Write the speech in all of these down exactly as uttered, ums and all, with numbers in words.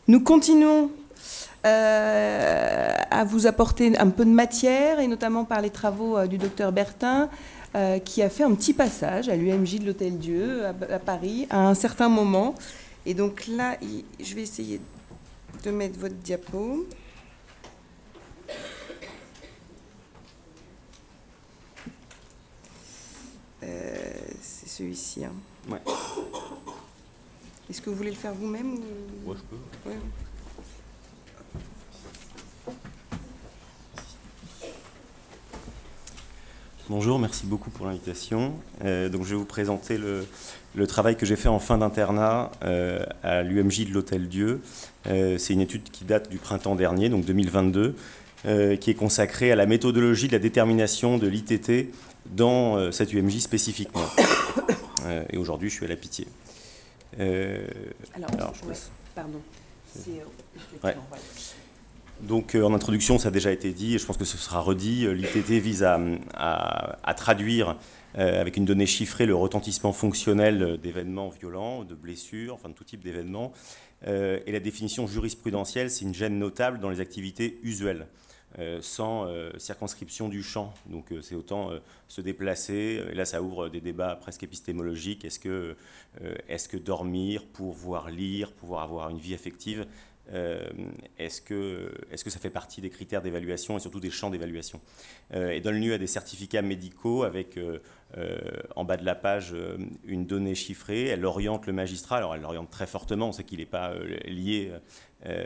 Nous continuons euh, à vous apporter un peu de matière, et notamment par les travaux euh, du docteur Bertin, euh, qui a fait un petit passage à l'U M J de l'Hôtel-Dieu, à, à Paris, à un certain moment. Et donc là, il, je vais essayer de mettre votre diapo. Euh, c'est celui-ci. Hein. Ouais. Est-ce que vous voulez le faire vous-même ou... Ouais, je peux. Ouais. Bonjour, merci beaucoup pour l'invitation. Euh, donc, je vais vous présenter le, le travail que j'ai fait en fin d'internat euh, à l'U M J de l'Hôtel-Dieu. Euh, c'est une étude qui date du printemps dernier, donc deux mille vingt-deux, euh, qui est consacrée à la méthodologie de la détermination de l'I T T dans euh, cette U M J spécifiquement. Euh, et aujourd'hui, je suis à la Pitié. Euh, alors, alors, je ouais, pardon. C'est, euh, ouais. Donc, euh, en introduction, ça a déjà été dit, et je pense que ce sera redit. L'I T T vise à, à, à traduire euh, avec une donnée chiffrée le retentissement fonctionnel d'événements violents, de blessures, enfin de tout type d'événements. Euh, et la définition jurisprudentielle, c'est une gêne notable dans les activités usuelles, euh, sans euh, circonscription du champ. Donc, euh, c'est autant euh, se déplacer. Et là, ça ouvre des débats presque épistémologiques. Est-ce que, euh, est-ce que dormir, pouvoir lire, pouvoir avoir une vie affective, Euh, est-ce que, est-ce que ça fait partie des critères d'évaluation et surtout des champs d'évaluation euh, et donne lieu à des certificats médicaux avec euh, euh, en bas de la page euh, une donnée chiffrée. Elle oriente le magistrat, alors elle l'oriente très fortement, on sait qu'il n'est pas euh, lié euh,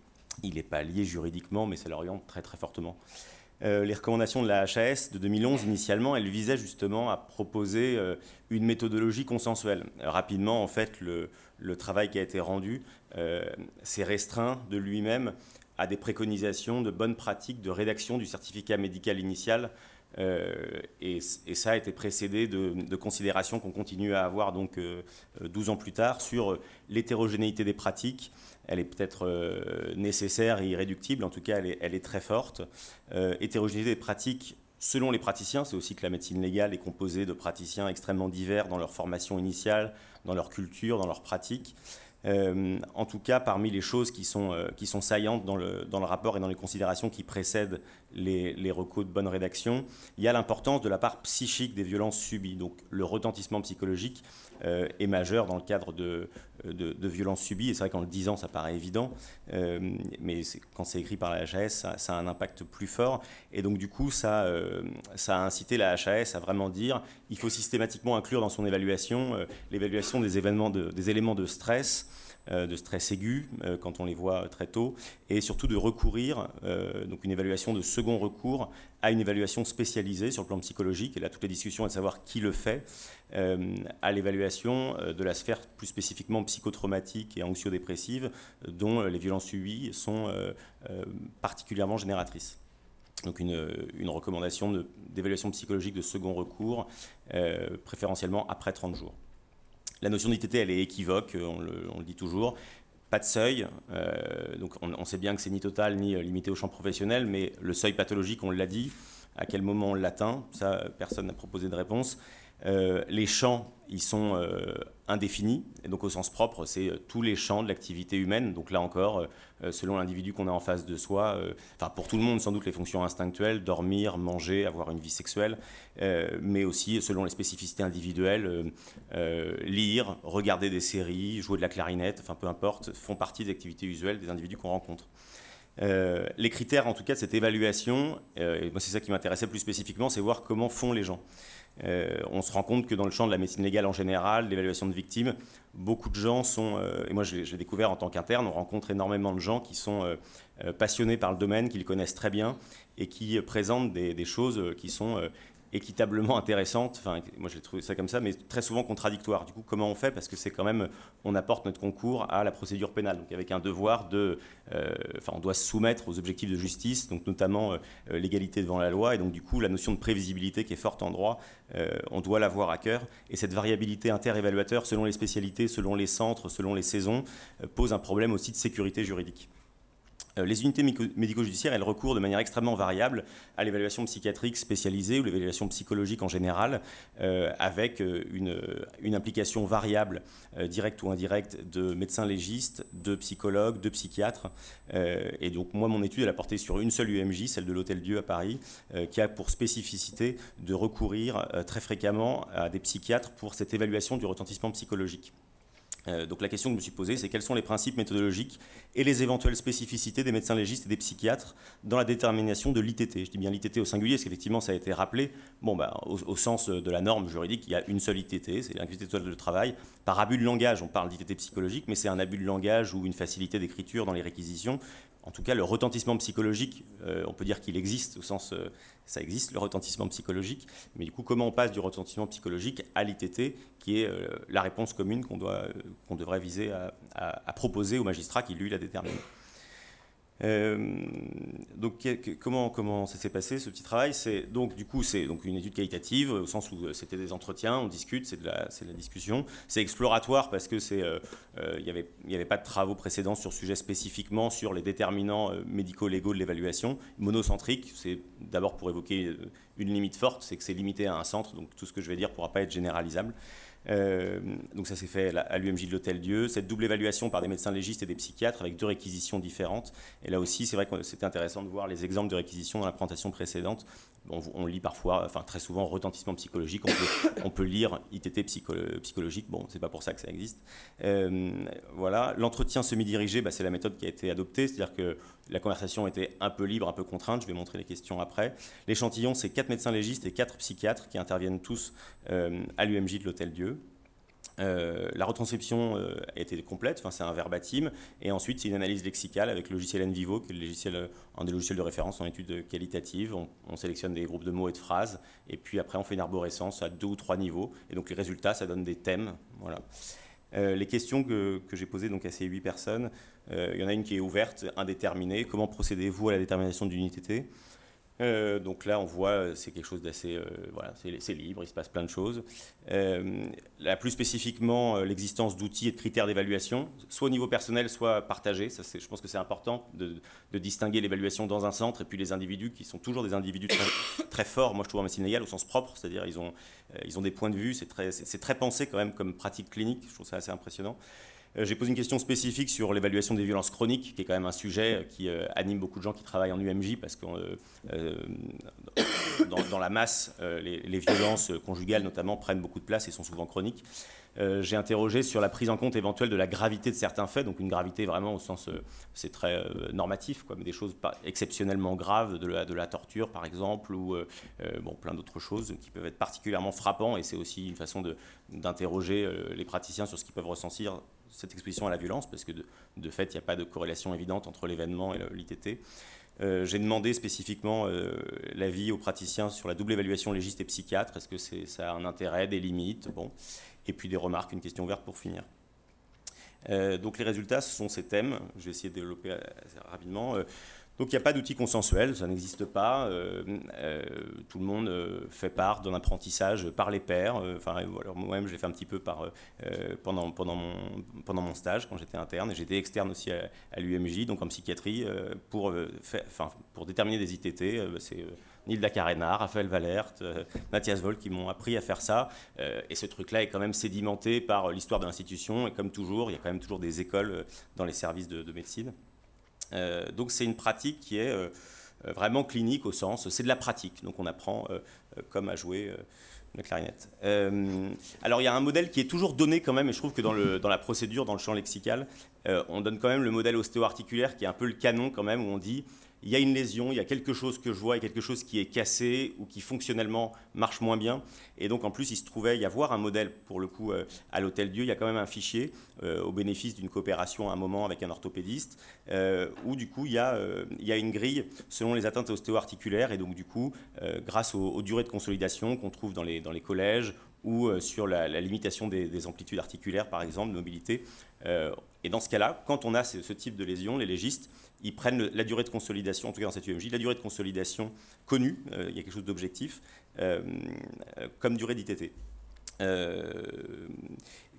il n'est pas lié juridiquement, mais ça l'oriente très très fortement. Euh, les recommandations de la H A S de deux mille onze, initialement, elles visaient justement à proposer euh, une méthodologie consensuelle. Euh, rapidement, en fait, le, le travail qui a été rendu euh, s'est restreint de lui-même à des préconisations de bonnes pratiques de rédaction du certificat médical initial. Euh, et, et ça a été précédé de, de considérations qu'on continue à avoir donc euh, douze ans plus tard sur l'hétérogénéité des pratiques. Elle est peut-être euh, nécessaire et irréductible, en tout cas elle est, elle est très forte. Euh, hétérogénéité des pratiques selon les praticiens, c'est aussi que la médecine légale est composée de praticiens extrêmement divers dans leur formation initiale, dans leur culture, dans leur pratique. Euh, en tout cas, parmi les choses qui sont, euh, qui sont saillantes dans le, dans le rapport et dans les considérations qui précèdent les, les recos de bonne rédaction, il y a l'importance de la part psychique des violences subies. Donc le retentissement psychologique euh, est majeur dans le cadre de, de, de violences subies. Et c'est vrai qu'en le disant, ça paraît évident, euh, mais c'est, quand c'est écrit par la H A S, ça, ça a un impact plus fort. Et donc du coup, ça, euh, ça a incité la H A S à vraiment dire il faut systématiquement inclure dans son évaluation euh, l'évaluation des, événements de, des éléments de stress, de stress aigu euh, quand on les voit très tôt, et surtout de recourir, euh, donc une évaluation de second recours, à une évaluation spécialisée sur le plan psychologique, et là toute la discussion est de savoir qui le fait, euh, à l'évaluation de la sphère plus spécifiquement psychotraumatique et anxio-dépressive, dont les violences subies sont euh, euh, particulièrement génératrices. Donc une, une recommandation de, d'évaluation psychologique de second recours, euh, préférentiellement après trente jours. La notion d'I T T, elle est équivoque, on le, on le dit toujours. Pas de seuil, euh, donc on, on sait bien que c'est ni total ni limité au champ professionnel, mais le seuil pathologique, on l'a dit, à quel moment on l'atteint, ça, personne n'a proposé de réponse. Euh, les champs, ils sont euh, indéfinis, et donc au sens propre, c'est euh, tous les champs de l'activité humaine. Donc là encore, euh, selon l'individu qu'on a en face de soi, euh, enfin pour tout le monde, sans doute les fonctions instinctuelles, dormir, manger, avoir une vie sexuelle, euh, mais aussi selon les spécificités individuelles, euh, euh, lire, regarder des séries, jouer de la clarinette, enfin peu importe, font partie des activités usuelles des individus qu'on rencontre. Euh, les critères, en tout cas, de cette évaluation, euh, et moi c'est ça qui m'intéressait plus spécifiquement, c'est voir comment font les gens. Euh, on se rend compte que dans le champ de la médecine légale en général, l'évaluation de victimes, beaucoup de gens sont, euh, et moi je l'ai, je l'ai découvert en tant qu'interne, on rencontre énormément de gens qui sont euh, euh, passionnés par le domaine, qui le connaissent très bien et qui euh, présentent des, des choses qui sont euh, équitablement intéressantes, enfin moi j'ai trouvé ça comme ça, mais très souvent contradictoires. Du coup, comment on fait ? Parce que c'est quand même, on apporte notre concours à la procédure pénale, donc avec un devoir de, euh, enfin on doit se soumettre aux objectifs de justice, donc notamment euh, l'égalité devant la loi, et donc du coup la notion de prévisibilité qui est forte en droit, euh, on doit l'avoir à cœur, et cette variabilité inter-évaluateur selon les spécialités, selon les centres, selon les saisons, euh, pose un problème aussi de sécurité juridique. Les unités médico-judiciaires, elles recourent de manière extrêmement variable à l'évaluation psychiatrique spécialisée ou l'évaluation psychologique en général, euh, avec une, une implication variable, euh, directe ou indirecte, de médecins légistes, de psychologues, de psychiatres. Euh, et donc moi, mon étude, elle a porté sur une seule U M J, celle de l'Hôtel-Dieu à Paris, euh, qui a pour spécificité de recourir euh, très fréquemment à des psychiatres pour cette évaluation du retentissement psychologique. Euh, donc la question que je me suis posée, c'est quels sont les principes méthodologiques et les éventuelles spécificités des médecins légistes et des psychiatres dans la détermination de l'I T T. Je dis bien l'I T T au singulier, parce qu'effectivement ça a été rappelé. Bon, bah, au, au sens de la norme juridique, il y a une seule I T T, c'est l'incapacité totale de travail. Par abus de langage, on parle d'I T T psychologique, mais c'est un abus de langage ou une facilité d'écriture dans les réquisitions. En tout cas, le retentissement psychologique, euh, on peut dire qu'il existe, au sens, euh, ça existe, le retentissement psychologique. Mais du coup, comment on passe du retentissement psychologique à l'I T T, qui est euh, la réponse commune qu'on doit, euh, qu'on devrait viser à, à, à proposer au magistrat qui, lui, l'a déterminé. Euh, donc que, que, comment, comment ça s'est passé ce petit travail? C'est donc du coup c'est donc une étude qualitative au sens où c'était des entretiens, on discute, c'est de la, c'est de la discussion. C'est exploratoire parce que c'est euh, euh, il y avait il y avait pas de travaux précédents sur ce sujet spécifiquement sur les déterminants euh, médico-légaux de l'évaluation. Monocentrique, c'est d'abord pour évoquer une limite forte, c'est que c'est limité à un centre, donc tout ce que je vais dire pourra pas être généralisable. Euh, donc ça s'est fait à l'U M J de l'Hôtel-Dieu, cette double évaluation par des médecins légistes et des psychiatres avec deux réquisitions différentes. Et là aussi, c'est vrai que c'était intéressant de voir les exemples de réquisitions dans la présentation précédente. On, on lit parfois, enfin très souvent, retentissement psychologique. On peut, on peut lire I T T psycho, psychologique. Bon, c'est pas pour ça que ça existe. Euh, voilà. L'entretien semi-dirigé, bah, c'est la méthode qui a été adoptée, c'est-à-dire que la conversation était un peu libre, un peu contrainte. Je vais montrer les questions après. L'échantillon, c'est quatre médecins légistes et quatre psychiatres qui interviennent tous euh, à l'U M J de l'Hôtel-Dieu. Euh, la retranscription euh, a été complète, enfin, c'est un verbatim, et ensuite c'est une analyse lexicale avec le logiciel NVivo, qui est le logiciel, un des logiciels de référence en études qualitatives. On, on sélectionne des groupes de mots et de phrases, et puis après on fait une arborescence à deux ou trois niveaux, et donc les résultats, ça donne des thèmes. Voilà. Euh, les questions que, que j'ai posées donc, à ces huit personnes, euh, il y en a une qui est ouverte, indéterminée. Comment procédez-vous à la détermination d'une I T T ? Euh, donc là, on voit, c'est quelque chose d'assez, euh, voilà, c'est, c'est libre, il se passe plein de choses. Euh, là, plus spécifiquement, euh, l'existence d'outils et de critères d'évaluation, soit au niveau personnel, soit partagé. Ça, c'est, je pense que c'est important de, de distinguer l'évaluation dans un centre et puis les individus qui sont toujours des individus très, très forts. Moi, je trouve en médecine légale au sens propre, c'est-à-dire ils ont, euh, ils ont des points de vue. C'est très, c'est, c'est très pensé quand même comme pratique clinique. Je trouve ça assez impressionnant. Euh, j'ai posé une question spécifique sur l'évaluation des violences chroniques, qui est quand même un sujet qui euh, anime beaucoup de gens qui travaillent en U M J, parce que euh, euh, dans, dans la masse, euh, les, les violences conjugales notamment prennent beaucoup de place et sont souvent chroniques. Euh, j'ai interrogé sur la prise en compte éventuelle de la gravité de certains faits, donc une gravité vraiment au sens, euh, c'est très euh, normatif, quoi, mais des choses pas exceptionnellement graves, de la, de la torture par exemple, ou euh, euh, bon, plein d'autres choses qui peuvent être particulièrement frappants, et c'est aussi une façon de, d'interroger euh, les praticiens sur ce qu'ils peuvent ressentir cette exposition à la violence, parce que de, de fait, il n'y a pas de corrélation évidente entre l'événement et l'I T T. Euh, j'ai demandé spécifiquement euh, l'avis aux praticiens sur la double évaluation légiste et psychiatre. Est-ce que c'est, ça a un intérêt, des limites, bon. Et puis des remarques, une question ouverte pour finir. Euh, donc les résultats, ce sont ces thèmes. Je vais essayer de développer assez rapidement. Euh, Donc il n'y a pas d'outil consensuel, ça n'existe pas. Euh, euh, tout le monde euh, fait part d'un apprentissage par les pairs. Euh, enfin, alors moi-même, je l'ai fait un petit peu par, euh, pendant, pendant, mon, pendant mon stage, quand j'étais interne. Et j'étais externe aussi à, à l'U M J, donc en psychiatrie, euh, pour, euh, faire, enfin, pour déterminer des I T T. Euh, c'est euh, Nilda Carena, Raphaël Valert, euh, Mathias Voll qui m'ont appris à faire ça. Euh, et ce truc-là est quand même sédimenté par l'histoire de l'institution. Et comme toujours, il y a quand même toujours des écoles dans les services de, de médecine. Euh, donc c'est une pratique qui est euh, vraiment clinique au sens, c'est de la pratique, donc on apprend euh, euh, comme à jouer euh, la clarinette. Euh, alors il y a un modèle qui est toujours donné quand même, et je trouve que dans, le, dans la procédure, dans le champ lexical, euh, on donne quand même le modèle ostéo-articulaire qui est un peu le canon quand même, où on dit il y a une lésion, il y a quelque chose que je vois, il y a quelque chose qui est cassé ou qui fonctionnellement marche moins bien. Et donc en plus, il se trouvait y avoir un modèle, pour le coup, euh, à l'Hôtel-Dieu. Il y a quand même un fichier euh, au bénéfice d'une coopération à un moment avec un orthopédiste, euh, où du coup, il y, a, euh, il y a une grille selon les atteintes ostéo-articulaires. Et donc du coup, euh, grâce aux, aux durées de consolidation qu'on trouve dans les, dans les collèges, ou euh, sur la, la limitation des, des amplitudes articulaires, par exemple, de mobilité. Euh, et dans ce cas-là, quand on a ce, ce type de lésion, les légistes, ils prennent le, la durée de consolidation, en tout cas dans cette U M J, la durée de consolidation connue, euh, il y a quelque chose d'objectif, euh, euh, comme durée d'I T T. Euh,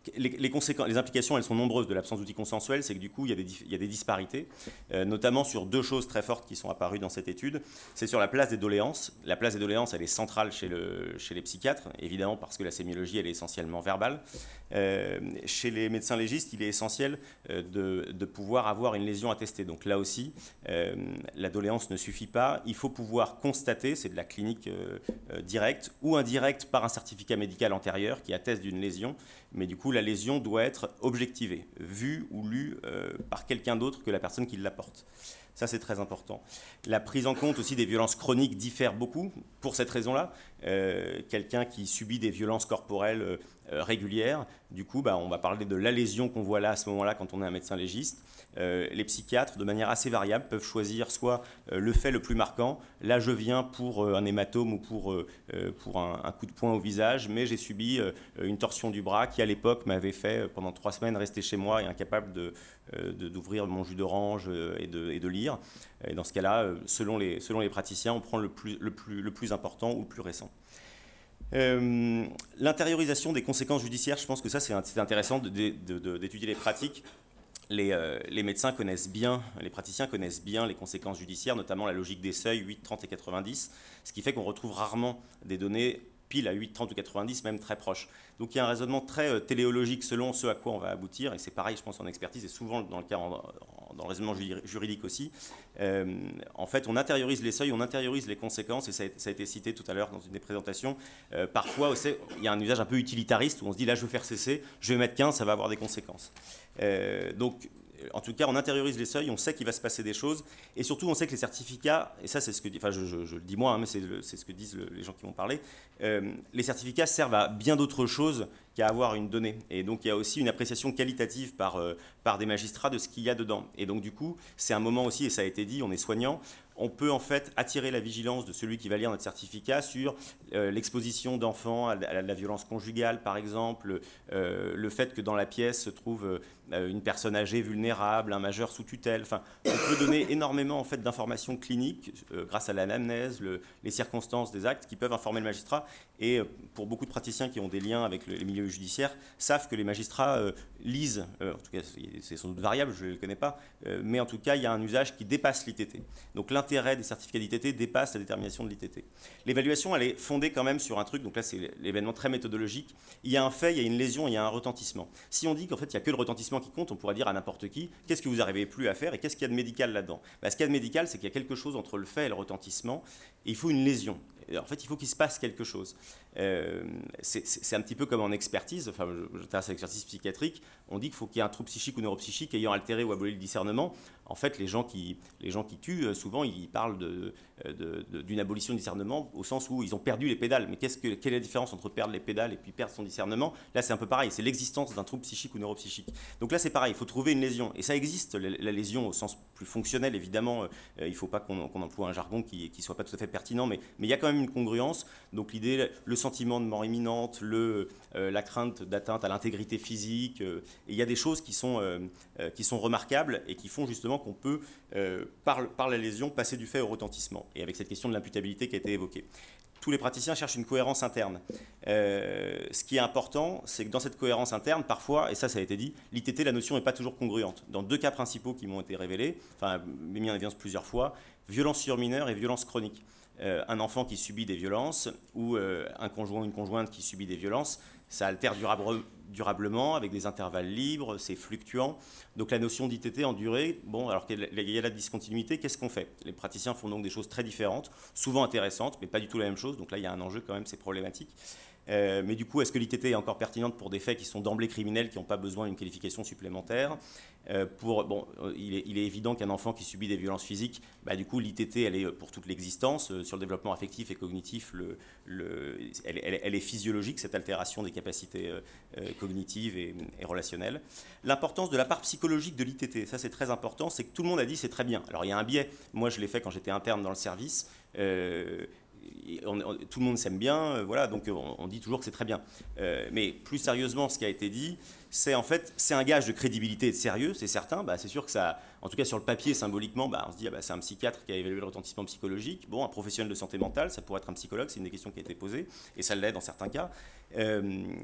les, les, conséquences, les implications, elles sont nombreuses de l'absence d'outils consensuels, c'est que du coup, il y a des, il y a des disparités, euh, notamment sur deux choses très fortes qui sont apparues dans cette étude. C'est sur la place des doléances. La place des doléances, elle est centrale chez, le, chez les psychiatres, évidemment parce que la sémiologie, elle est essentiellement verbale. Euh, chez les médecins légistes, il est essentiel euh, de, de pouvoir avoir une lésion attestée. Donc là aussi, euh, la doléance ne suffit pas. Il faut pouvoir constater, c'est de la clinique euh, euh, directe ou indirecte par un certificat médical antérieur qui atteste d'une lésion, mais du coup, la lésion doit être objectivée, vue ou lue euh, par quelqu'un d'autre que la personne qui l'apporte. Ça, c'est très important. La prise en compte aussi des violences chroniques diffère beaucoup pour cette raison-là. Euh, quelqu'un qui subit des violences corporelles euh, régulières, du coup, bah, on va parler de la lésion qu'on voit là à ce moment-là quand on est un médecin légiste. Euh, les psychiatres, de manière assez variable, peuvent choisir soit euh, le fait le plus marquant. Là, je viens pour euh, un hématome ou pour, euh, pour un, un coup de poing au visage, mais j'ai subi euh, une torsion du bras qui, à l'époque, m'avait fait, pendant trois semaines, rester chez moi et incapable de, euh, de, d'ouvrir mon jus d'orange et de, et de lire. Et dans ce cas-là, selon les, selon les praticiens, on prend le plus, le plus, le plus important ou le plus récent. Euh, l'intériorisation des conséquences judiciaires, je pense que ça, c'est, c'est intéressant de, de, de, d'étudier les pratiques. Les, euh, les médecins connaissent bien, les praticiens connaissent bien les conséquences judiciaires, notamment la logique des seuils huit, trente et quatre-vingt-dix, ce qui fait qu'on retrouve rarement des données pile à huit, trente ou quatre-vingt-dix, même très proches. Donc il y a un raisonnement très euh, téléologique selon ce à quoi on va aboutir, et c'est pareil, je pense, en expertise, et souvent dans le cas, en, en, dans le raisonnement juridique aussi. Euh, en fait, on intériorise les seuils, on intériorise les conséquences, et ça a, ça a été cité tout à l'heure dans une des présentations. Euh, parfois, aussi, il y a un usage un peu utilitariste, où on se dit, là, je veux faire cesser, je vais mettre quinze, ça va avoir des conséquences. Euh, donc, en tout cas, on intériorise les seuils, on sait qu'il va se passer des choses, et surtout, on sait que les certificats, et ça, c'est ce que, enfin, je, je, je le dis moi, hein, mais c'est, le, c'est ce que disent le, les gens qui m'ont parlé, euh, les certificats servent à bien d'autres choses qu'à avoir une donnée. Et donc, il y a aussi une appréciation qualitative par, euh, par des magistrats de ce qu'il y a dedans. Et donc, du coup, c'est un moment aussi, et ça a été dit, on est soignant, on peut en fait attirer la vigilance de celui qui va lire notre certificat sur euh, l'exposition d'enfants à, à la violence conjugale, par exemple, euh, le fait que dans la pièce se trouve euh, une personne âgée vulnérable, un majeur sous tutelle. Enfin, on peut donner énormément en fait, d'informations cliniques euh, grâce à l'anamnèse, le, les circonstances des actes qui peuvent informer le magistrat. Et euh, pour beaucoup de praticiens qui ont des liens avec le, les milieux judiciaires, savent que les magistrats euh, lisent, euh, en tout cas c'est sans doute variable, je ne le connais pas, euh, mais en tout cas il y a un usage qui dépasse l'I T T. Donc l'intérêt des certificats d'I T T dépasse la détermination de l'I T T. L'évaluation, elle est fondée quand même sur un truc, donc là c'est l'événement très méthodologique, il y a un fait, il y a une lésion, il y a un retentissement. Si on dit qu'en fait il n'y a que le retentissement qui compte, on pourrait dire à n'importe qui, qu'est-ce que vous n'arrivez plus à faire et qu'est-ce qu'il y a de médical là-dedans? Bah, ce qu'il y a de médical, c'est qu'il y a quelque chose entre le fait et le retentissement, et il faut une lésion. Et en fait, il faut qu'il se passe quelque chose. Euh, c'est, c'est un petit peu comme en expertise, enfin je, je t'intéresse à l'expertise psychiatrique, on dit qu'il faut qu'il y ait un trouble psychique ou neuropsychique ayant altéré ou aboli le discernement. En fait, les gens qui, les gens qui tuent, souvent, ils parlent de, de, de, d'une abolition du discernement au sens où ils ont perdu les pédales. Mais qu'est-ce que, quelle est la différence entre perdre les pédales et puis perdre son discernement? Là, c'est un peu pareil, c'est l'existence d'un trouble psychique ou neuropsychique. Donc là, c'est pareil, il faut trouver une lésion. Et ça existe, la, la lésion au sens plus fonctionnel, évidemment. Euh, il ne faut pas qu'on, qu'on emploie un jargon qui ne soit pas tout à fait pertinent, mais, mais il y a quand même une congruence. Donc l'idée, le sentiment de mort imminente, le, euh, la crainte d'atteinte à l'intégrité physique, euh, et il y a des choses qui sont, euh, euh, qui sont remarquables et qui font justement qu'on peut, euh, par, par la lésion, passer du fait au retentissement. Et avec cette question de l'imputabilité qui a été évoquée. Tous les praticiens cherchent une cohérence interne. Euh, ce qui est important, c'est que dans cette cohérence interne, parfois, et ça, ça a été dit, l'I T T, la notion n'est pas toujours congruente. Dans deux cas principaux qui m'ont été révélés, enfin, mis en évidence plusieurs fois, violence sur mineur et violence chronique. Euh, un enfant qui subit des violences ou euh, un conjoint ou une conjointe qui subit des violences, ça altère durable, durablement avec des intervalles libres, c'est fluctuant. Donc la notion d'I T T en durée, bon, alors qu'il y a la discontinuité, qu'est-ce qu'on fait? Les praticiens font donc des choses très différentes, souvent intéressantes, mais pas du tout la même chose. Donc là, il y a un enjeu quand même, c'est problématique. Euh, mais du coup, est-ce que l'I T T est encore pertinente pour des faits qui sont d'emblée criminels, qui n'ont pas besoin d'une qualification supplémentaire? euh, pour, bon, il est, il est évident qu'un enfant qui subit des violences physiques, bah, du coup, l'I T T, elle est pour toute l'existence. Euh, sur le développement affectif et cognitif, le, le, elle, elle, elle est physiologique, cette altération des capacités euh, euh, cognitives et, et relationnelles. L'importance de la part psychologique de l'I T T, ça c'est très important, c'est que tout le monde a dit c'est très bien. Alors il y a un biais, moi je l'ai fait quand j'étais interne dans le service, euh, On, on, tout le monde s'aime bien, euh, voilà, donc on, on dit toujours que c'est très bien. Euh, mais plus sérieusement, ce qui a été dit, c'est en fait, c'est un gage de crédibilité et de sérieux, c'est certain. Bah, c'est sûr que ça, en tout cas sur le papier, symboliquement, bah, on se dit, ah, bah, c'est un psychiatre qui a évalué le retentissement psychologique. Bon, un professionnel de santé mentale, ça pourrait être un psychologue, c'est une des questions qui a été posée, et ça l'est dans certains cas. Euh,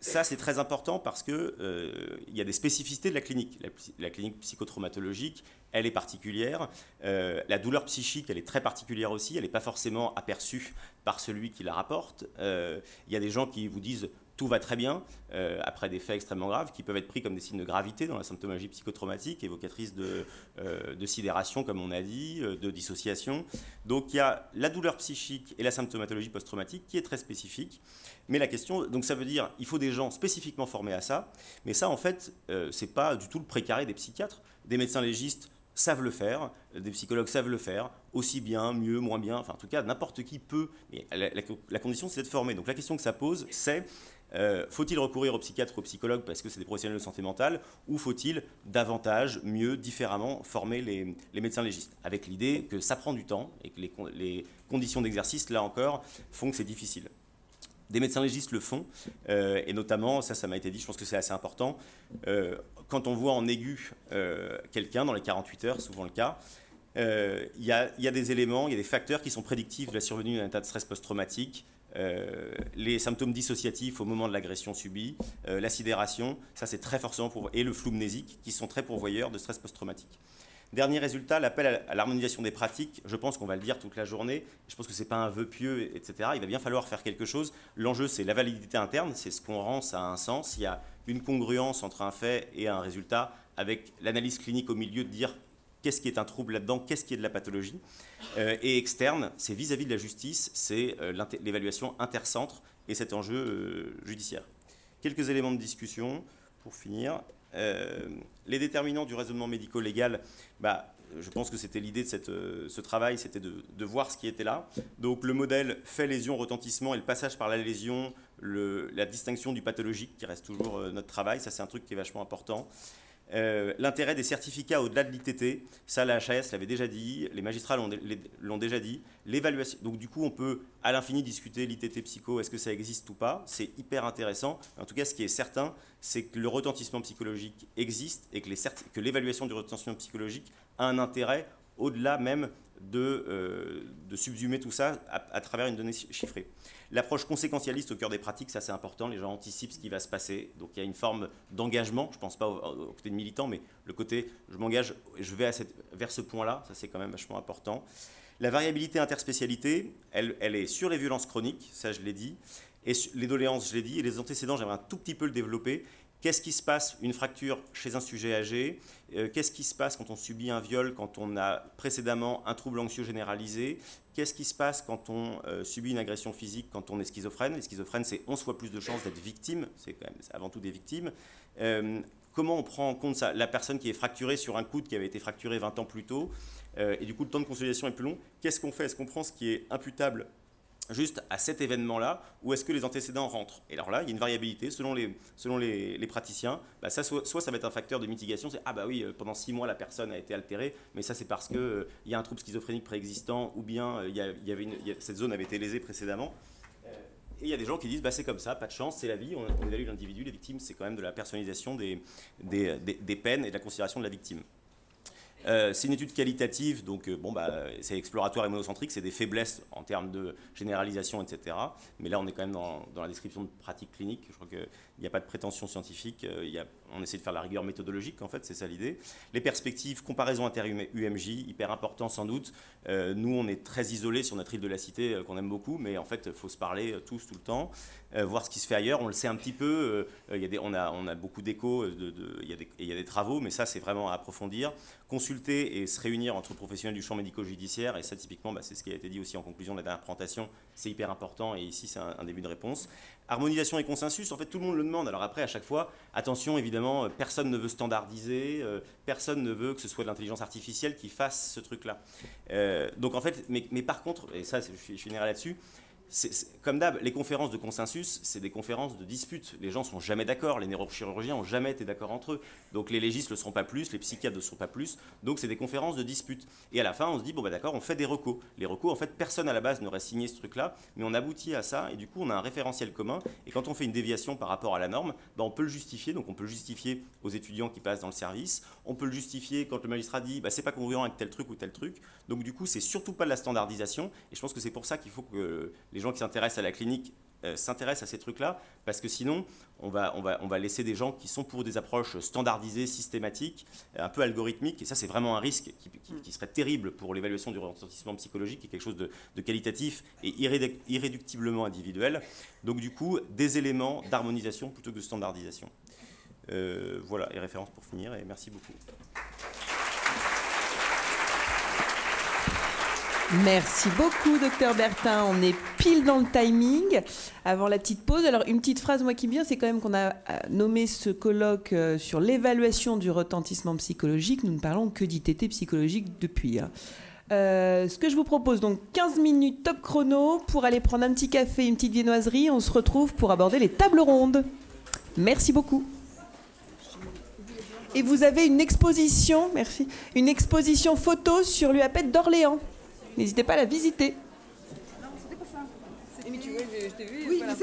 ça, c'est très important parce qu'il euh, y a des spécificités de la clinique. La, la clinique psychotraumatologique, elle est particulière. Euh, la douleur psychique, elle est très particulière aussi. Elle n'est pas forcément aperçue par celui qui la rapporte. Il euh, y a des gens qui vous disent tout va très bien, euh, après des faits extrêmement graves, qui peuvent être pris comme des signes de gravité dans la symptomologie psychotraumatique, évocatrice de, euh, de sidération, comme on a dit, euh, de dissociation. Donc il y a la douleur psychique et la symptomatologie post-traumatique qui est très spécifique. Mais la question, donc ça veut dire, il faut des gens spécifiquement formés à ça, mais ça en fait, euh, c'est pas du tout le précaré des psychiatres. Des médecins légistes savent le faire, des psychologues savent le faire, aussi bien, mieux, moins bien, enfin en tout cas n'importe qui peut, mais la, la, la condition c'est d'être formé. Donc la question que ça pose, c'est euh, faut-il recourir aux psychiatres ou aux psychologues parce que c'est des professionnels de santé mentale, ou faut-il davantage, mieux, différemment former les, les médecins légistes, avec l'idée que ça prend du temps et que les, les conditions d'exercice, là encore, font que c'est difficile. Des médecins légistes le font, euh, et notamment, ça, ça m'a été dit, je pense que c'est assez important, euh, quand on voit en aigu euh, quelqu'un dans les quarante-huit heures, souvent le cas, il euh, y, y a des éléments, il y a des facteurs qui sont prédictifs de la survenue d'un état de stress post-traumatique, euh, les symptômes dissociatifs au moment de l'agression subie, euh, la sidération, ça c'est très forcément pour, et le flou mnésique, qui sont très pourvoyeurs de stress post-traumatique. Dernier résultat, l'appel à l'harmonisation des pratiques, je pense qu'on va le dire toute la journée, je pense que ce n'est pas un vœu pieux, et cetera. Il va bien falloir faire quelque chose. L'enjeu, c'est la validité interne, c'est ce qu'on rend, ça a un sens. Il y a une congruence entre un fait et un résultat, avec l'analyse clinique au milieu de dire qu'est-ce qui est un trouble là-dedans, qu'est-ce qui est de la pathologie. Euh, et externe, c'est vis-à-vis de la justice, c'est euh, l'évaluation intercentre et cet enjeu euh, judiciaire. Quelques éléments de discussion pour finir. Euh, les déterminants du raisonnement médico-légal, bah, je pense que c'était l'idée de cette, euh, ce travail, c'était de, de voir ce qui était là. Donc le modèle fait lésion, retentissement et le passage par la lésion, le, la distinction du pathologique qui reste toujours euh, notre travail, ça c'est un truc qui est vachement important. Euh, l'intérêt des certificats au-delà de l'I T T, ça la H A S l'avait déjà dit, les magistrats l'ont déjà dit, l'évaluation, donc du coup on peut à l'infini discuter l'I T T psycho, est-ce que ça existe ou pas, c'est hyper intéressant. En tout cas ce qui est certain, c'est que le retentissement psychologique existe et que, les que l'évaluation du retentissement psychologique a un intérêt au-delà même de, euh, de subsumer tout ça à, à travers une donnée chiffrée. L'approche conséquentialiste au cœur des pratiques, ça c'est important, les gens anticipent ce qui va se passer, donc il y a une forme d'engagement, je ne pense pas au, au côté de militant, mais le côté je m'engage, je vais à cette, vers ce point-là, ça c'est quand même vachement important. La variabilité interspécialité, elle, elle est sur les violences chroniques, ça je l'ai dit, et les doléances je l'ai dit, et les antécédents j'aimerais un tout petit peu le développer. Qu'est-ce qui se passe une fracture chez un sujet âgé? euh, Qu'est-ce qui se passe quand on subit un viol, quand on a précédemment un trouble anxieux généralisé? Qu'est-ce qui se passe quand on euh, subit une agression physique, quand on est schizophrène? Les schizophrènes, c'est onze fois plus de chances d'être victime, c'est quand même avant tout des victimes. Euh, comment on prend en compte ça? La personne qui est fracturée sur un coude qui avait été fracturé vingt ans plus tôt, euh, et du coup le temps de consolidation est plus long. Qu'est-ce qu'on fait? Est-ce qu'on prend ce qui est imputable juste à cet événement-là, ou est-ce que les antécédents rentrent? Et alors là, il y a une variabilité selon les, selon les, les praticiens. Bah ça, soit, soit ça va être un facteur de mitigation, c'est ah bah oui, pendant six mois la personne a été altérée, mais ça c'est parce qu'il euh, y a un trouble schizophrénique préexistant, ou bien euh, y a, y avait une, y a, cette zone avait été lésée précédemment. Euh, et il y a des gens qui disent bah c'est comme ça, pas de chance, c'est la vie, on, on évalue l'individu, les victimes, c'est quand même de la personnalisation des, des, des, des peines et de la considération de la victime. Euh, c'est une étude qualitative, donc euh, bon, bah, c'est exploratoire et monocentrique, c'est des faiblesses en termes de généralisation, et cetera. Mais là, on est quand même dans, dans la description de pratiques cliniques. Je crois qu'il n'y a pas de prétention scientifique. Euh, il y a, on essaie de faire la rigueur méthodologique, en fait, c'est ça l'idée. Les perspectives, comparaison inter-U M J, hyper important sans doute. Euh, nous, on est très isolés sur notre île de la Cité, euh, qu'on aime beaucoup, mais en fait, il faut se parler euh, tous, tout le temps, euh, voir ce qui se fait ailleurs. On le sait un petit peu. Euh, y a des, on, a, on a beaucoup d'échos, de, de, il y a des, il y a des travaux, mais ça, c'est vraiment à approfondir. Consulter et se réunir entre professionnels du champ médico-judiciaire, et ça typiquement bah, c'est ce qui a été dit aussi en conclusion de la dernière présentation, c'est hyper important et ici c'est un, un début de réponse. Harmonisation et consensus, en fait tout le monde le demande, alors après à chaque fois, attention évidemment, personne ne veut standardiser, euh, personne ne veut que ce soit de l'intelligence artificielle qui fasse ce truc-là. Euh, donc en fait, mais, mais par contre, et ça je, je finirai là-dessus, c'est, c'est, comme d'hab, les conférences de consensus, c'est des conférences de dispute. Les gens ne sont jamais d'accord, les neurochirurgiens n'ont jamais été d'accord entre eux. Donc les légistes ne le seront pas plus, les psychiatres ne le seront pas plus. Donc c'est des conférences de dispute. Et à la fin, on se dit, bon bah d'accord, on fait des recos. Les recos, en fait, personne à la base n'aurait signé ce truc-là, mais on aboutit à ça, et du coup, on a un référentiel commun. Et quand on fait une déviation par rapport à la norme, bah, on peut le justifier. Donc on peut le justifier aux étudiants qui passent dans le service. On peut le justifier quand le magistrat dit, bah, c'est pas congruent avec tel truc ou tel truc. Donc du coup, c'est surtout pas de la standardisation. Et je pense que c'est pour ça qu'il faut que les gens qui s'intéressent à la clinique euh, s'intéresse à ces trucs-là, parce que sinon, on va, on, va, on va laisser des gens qui sont pour des approches standardisées, systématiques, un peu algorithmiques, et ça, c'est vraiment un risque qui, qui, qui serait terrible pour l'évaluation du retentissement psychologique, qui est quelque chose de, de qualitatif et irréduc- irréductiblement individuel. Donc, du coup, des éléments d'harmonisation plutôt que de standardisation. Euh, voilà, et référence pour finir, et merci beaucoup. Merci beaucoup, docteur Bertin. On est pile dans le timing avant la petite pause. Alors, une petite phrase, moi, qui me vient, c'est quand même qu'on a nommé ce colloque sur l'évaluation du retentissement psychologique. Nous ne parlons que d'I T T psychologique depuis. Hein. Euh, ce que je vous propose, donc quinze minutes top chrono pour aller prendre un petit café, une petite viennoiserie. On se retrouve pour aborder les tables rondes. Merci beaucoup. Et vous avez une exposition, merci, une exposition photo sur l'U A P E T d'Orléans. N'hésitez pas à la visiter. Non, c'était pas ça. Mais tu vois, je t'ai vu. Oui, voilà.